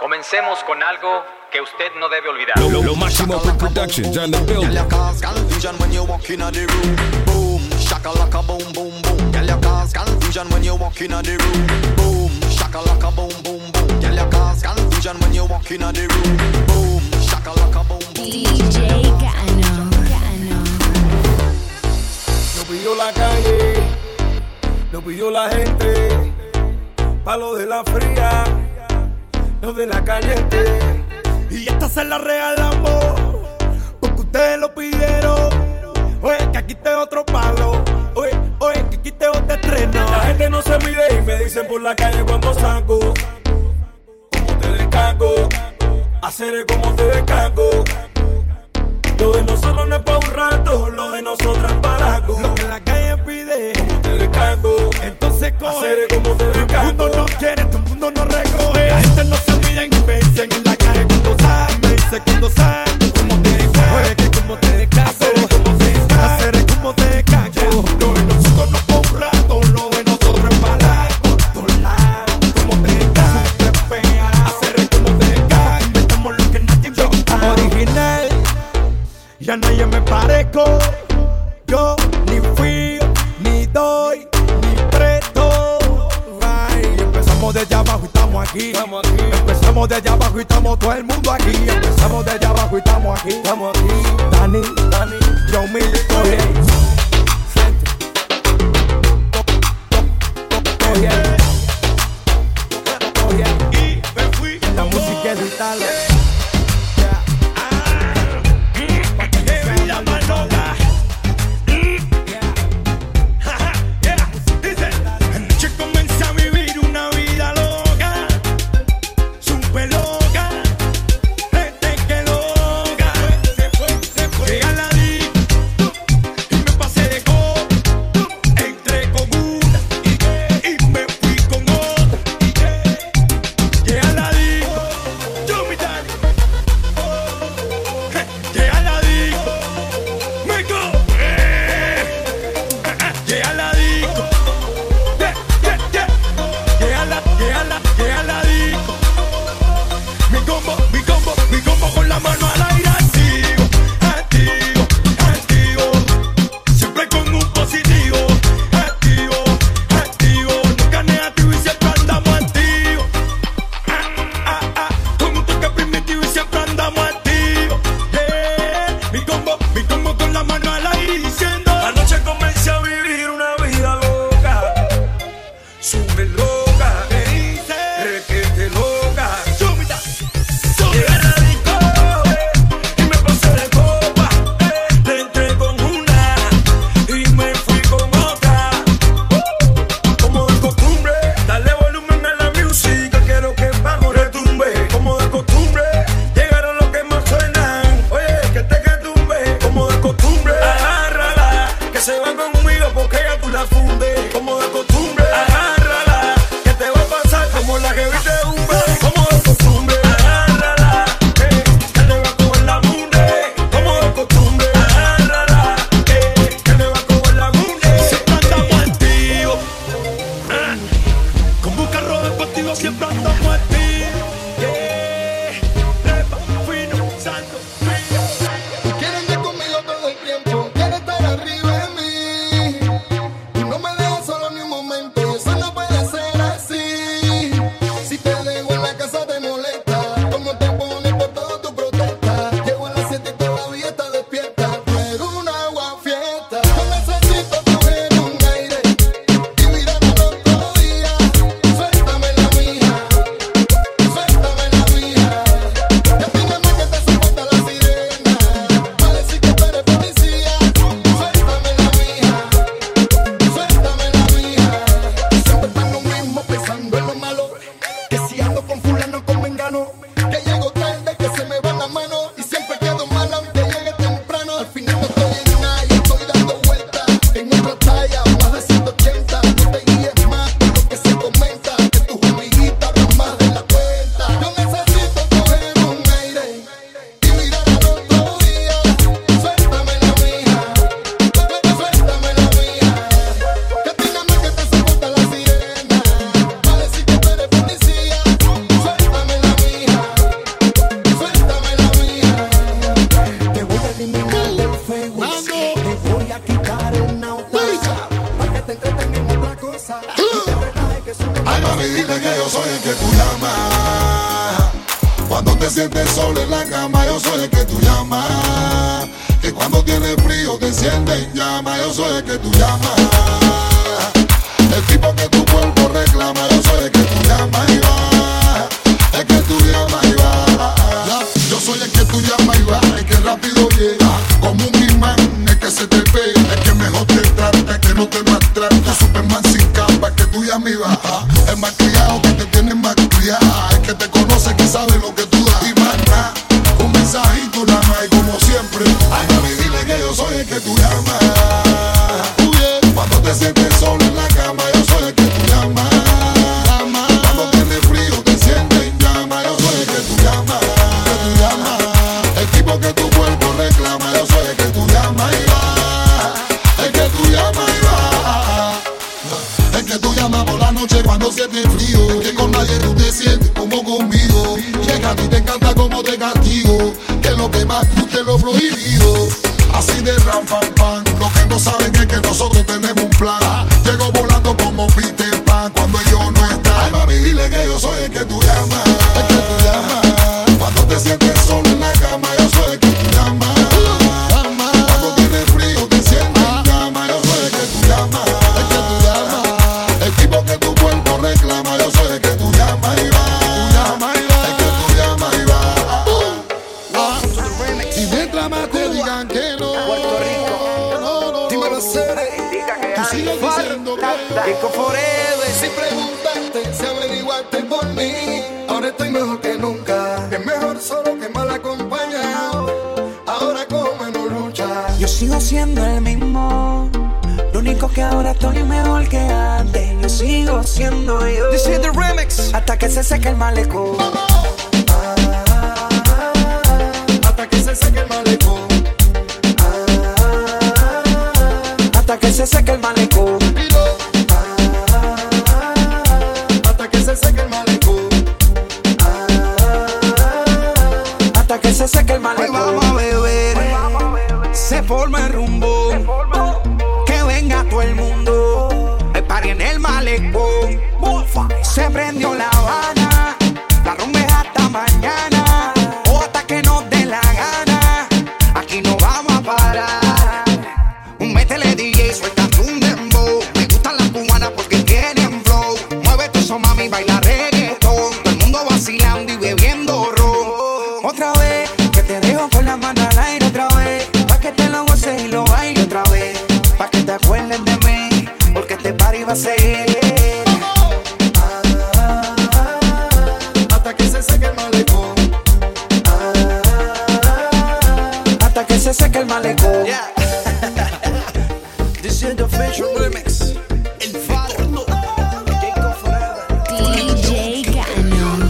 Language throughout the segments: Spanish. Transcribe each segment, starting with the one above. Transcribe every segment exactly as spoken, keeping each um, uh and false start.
Comencemos con algo que usted no debe olvidar. Lo, lo máximo for productions on the building. Girl, you cause confusion when you walk in the room. Boom, shakalaka, boom, boom, boom. Girl, you cause confusion when you walk in the room. Boom, shakalaka, boom, boom, boom. Girl, you cause confusion when you walk in the room. Boom, shakalaka, boom, boom. D J Cano, Cano. Lo pidió la calle, lo pidió la gente. Palo de la fría, no de la caliente. Y esta se la regalamos porque ustedes lo pidieron. Oye, que aquí te otro palo. Oye, oye, que aquí te otro estreno. La gente no se mide y me dicen por la calle cuando saco. Como te descargo, hacer como te descargo. Lo de nosotros no es pa' un rato, lo de nosotros es para algo. Lo que la calle pide, como te descargo. Entonces coge, hacer como te descargo. Todo el mundo no quiere, todo el mundo no recoge. La gente no se mide y me dicen en la calle cuando sale. Me dice cuando sale, como te descargo. Oye, que como te descargo. Hacer como te descargo. Hacer como te descargo. Lo de nosotros no es pa' un rato, lo de nosotros es para algo. Por todos lados, como te descargo. Hacer como te descargo. Inventamos lo que nadie inventó. Original. Ya nadie me parezco, yo ni fui, ni doy, ni presto. Ay, empezamos desde abajo y estamos aquí. Estamos aquí. Empezamos desde abajo y estamos todo el mundo aquí. Empezamos desde abajo y estamos aquí. Estamos aquí. Dani, Dani, yo me estoy. Y me fui. La música es vital. Suéltame la mía. sientes solo en la cama, yo soy el que tú llamas. Que cuando tienes frío te enciende en llama, yo soy el que tú llamas. El tipo que tu cuerpo reclama, yo soy el que tú llamas y va. El que tú llamas y va. Yo soy el que tú llamas y va. El que rápido llega, como un imán. El que se te pega, el que mejor te trata, el que no te maltrata. Superman sin capa, el que tú llamas y va. El más criado que te tiene más criada. El que te conoce, que sabe lo que tú das y más nada. Un mensajito nada más y como siempre. Ay, mami, dile que yo soy el que tú llamas. Cuando te sientes solo en la cama, yo soy el que tú llamas. Cuando tienes frío te sientes en llama, yo soy el que tú llamas. Que tú llamas. El tipo que tu cuerpo reclama, yo soy el que tú llamas y va. El que tú llamas y va. El que tú llamas por la noche cuando sientes frío. Que con nadie tú te sientes como conmigo. Llega a ti te encanta como te castigo. Que lo que más guste es lo prohibido. Así de ram pam pam. Lo que no saben es que nosotros tenemos un plan. Llego volando como Peter Pan cuando ellos no están. Ay, mami, dile que yo soy el que tú llamas. El que tú llamas. Cuando te sientes solo en la cama, yo soy el que tú llamas. Cuando tienes frío te sientes en llama, yo soy el que tú llamas. El que tú llamas. El tipo que tu cuerpo reclama, yo soy el que tú llamas y va. El que tú llamas y va. Y mientras más te digan que no, Puerto Rico, no, no, dímelo, no, Cere. tú sigues diciendo que Rico forever. si preguntaste, si averiguaste por mí, ahora estoy mejor que nunca. Es mejor solo que mal acompañado. Ahora como no lucha. Yo sigo siendo el mismo. Lo único que ahora estoy mejor que antes. Yo sigo siendo yo. This is the remix. Hasta que se seque el malecón. Hasta que se seque el malecón. Hasta que se seque el malecón. Hasta que se seque el malecón. Hasta que se seque el Hoy malecón. vamos a beber. Se forma el rumbo. Que venga todo el mundo. El party en el malecón. Se prendió la Habana. La rumba es hasta mañana. O hasta que nos dé la gana. Aquí no vamos a parar. Métele D J, suéltate un dembow. Me gustan las cubanas porque tienen flow. Mueve eso, mami, baila reggaetón. Todo el mundo vacilando y bebiendo ron. Otra vez, que te dejo con la mano al aire otra vez. Pa' que te lo goces y lo baile otra vez. Pa' que te acuerdes de mí, porque este party va a seguir. Hasta que se seque el malecón. Hasta que se seque el malecón. Yeah. This is the official remix. El Fado. Jacob Forever. D J Cano.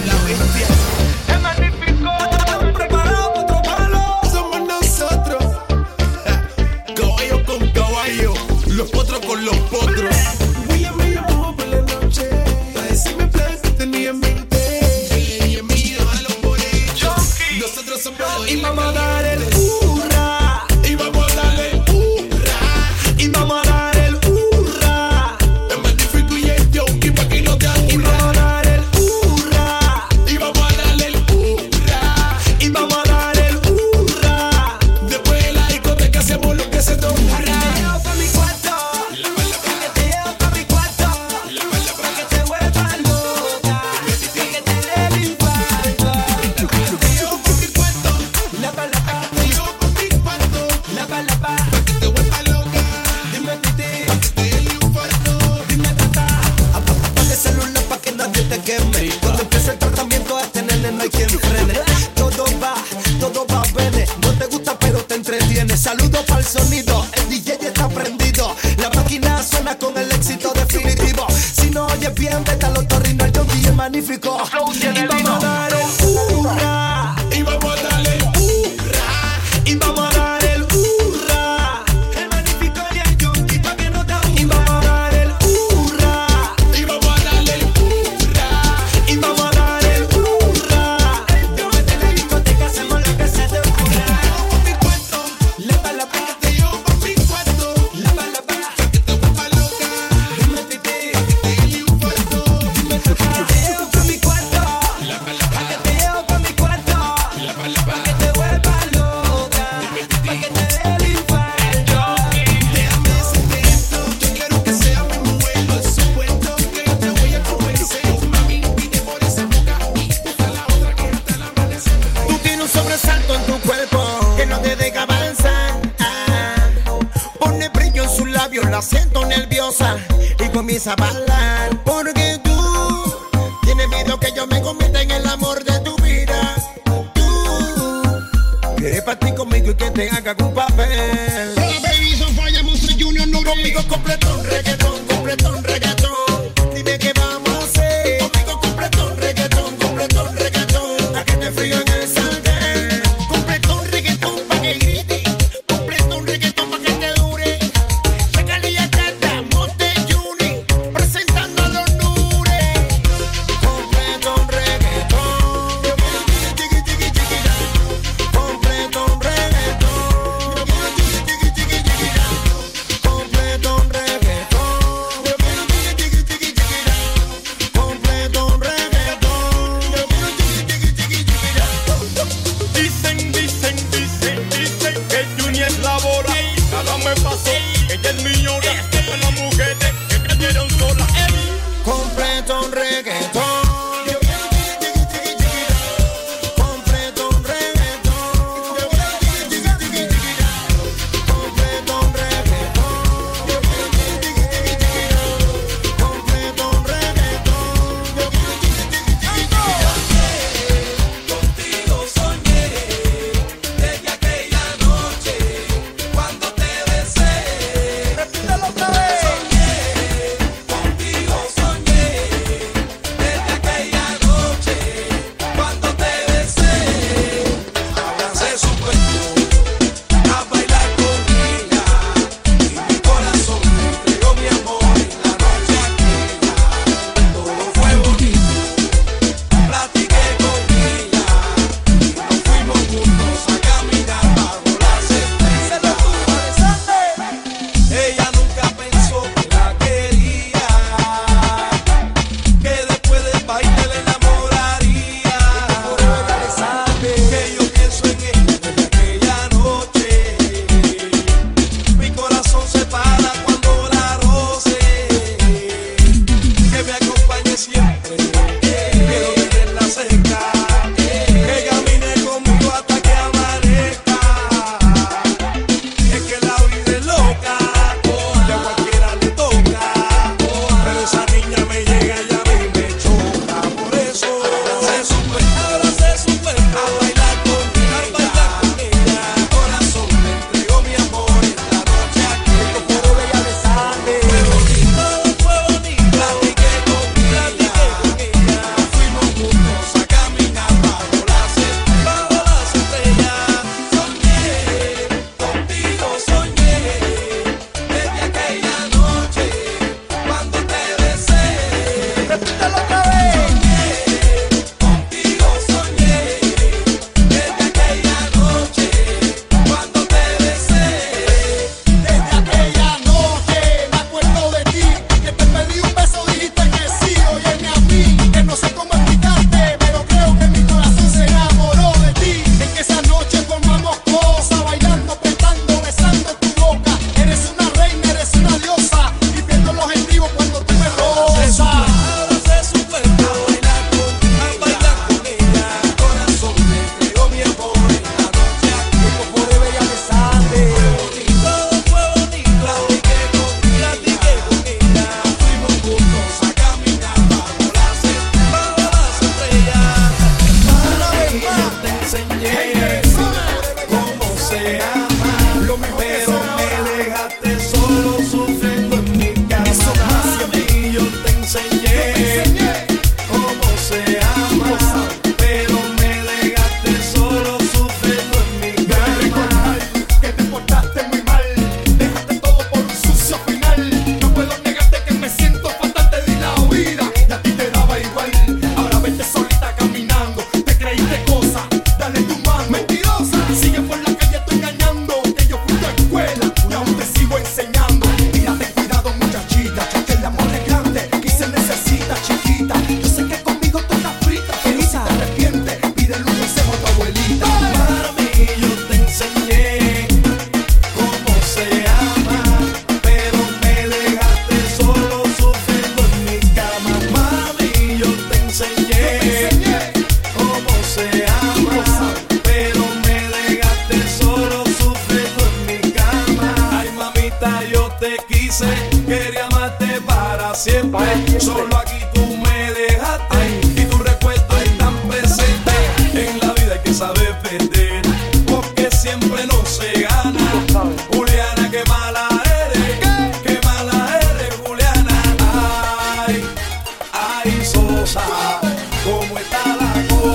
Preparado para otro palo. Somos nosotros. Caballo con caballo, los potros con los potros. Voy a me llamó por la noche a decirme plan que tenía en mente. Y en mí a los por ellos. Nosotros somos Y vamos a dar el hurra. y vamos empieza a bailar. Porque tú tienes miedo que yo me convierta en el amor de tu vida. Tú quieres partir conmigo y que te haga un papel. Hola, baby, son Fire Monster Junior, no conmigo completón, reggaetón, completón, reggaetón. Dime qué vamos a hacer. Conmigo completón, reggaetón, completón, reggaetón. A que te frío en el sartén. Completón, reggaetón, pa' que grite. Completón, reggaetón, pa' que te dure. Chacalía, Chata, Monster Junior, presentando a los Nures. Completón, reggaetón. Chiqui, chiqui, chiqui, completón, reggaetón. Chiqui, chiqui, chiqui, completón, reggaetón.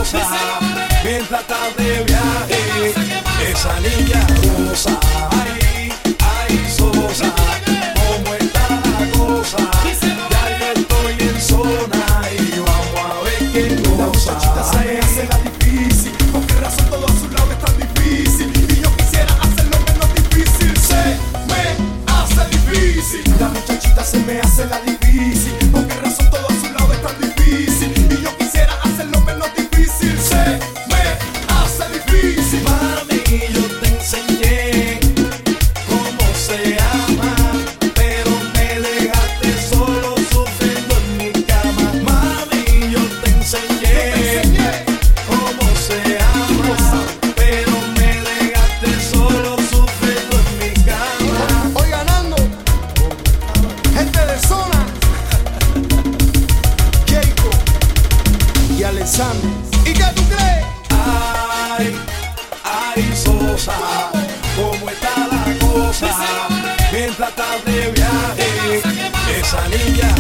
Sosa, mientras estás de viaje, esa niña rosa. Ay, ay, Sosa, ¿cómo está la cosa? Ya yo estoy en zona y vamos a ver qué cosa. La muchachita se me hace la difícil, ¿por qué razón todo a su lado es tan difícil? Y yo quisiera hacerlo menos difícil, se me hace difícil. La muchachita se me hace la difícil, ¿por qué razón todo a su lado es tan difícil? Y yo quisiera hacerlo menos difícil, se me hace difícil. Mami, yo te enseñé cómo se ama, pero me dejaste solo sufriendo en mi cama. Mami, yo te enseñé cómo se ama, pero me dejaste solo sufriendo en mi cama. Hoy ganando, gente de zona, Keiko y Alexander. ¿Y qué tú crees? Ay, ay, Sosa, ¿cómo está la cosa? Mientras estás de viaje, esa niña